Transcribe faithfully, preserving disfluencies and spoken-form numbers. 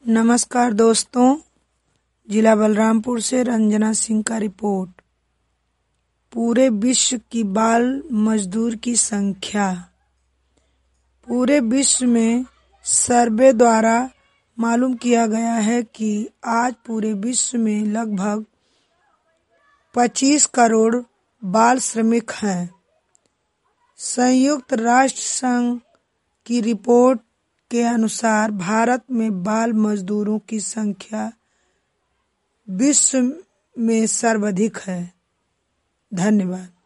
नमस्कार दोस्तों, जिला बलरामपुर से रंजना सिंह का रिपोर्ट। पूरे विश्व की बाल मजदूर की संख्या। पूरे विश्व में सर्वे द्वारा मालूम किया गया है कि आज पूरे विश्व में लगभग पच्चीस करोड़ बाल श्रमिक हैं। संयुक्त राष्ट्र संघ की रिपोर्ट के अनुसार भारत में बाल मजदूरों की संख्या विश्व में सर्वाधिक है। धन्यवाद।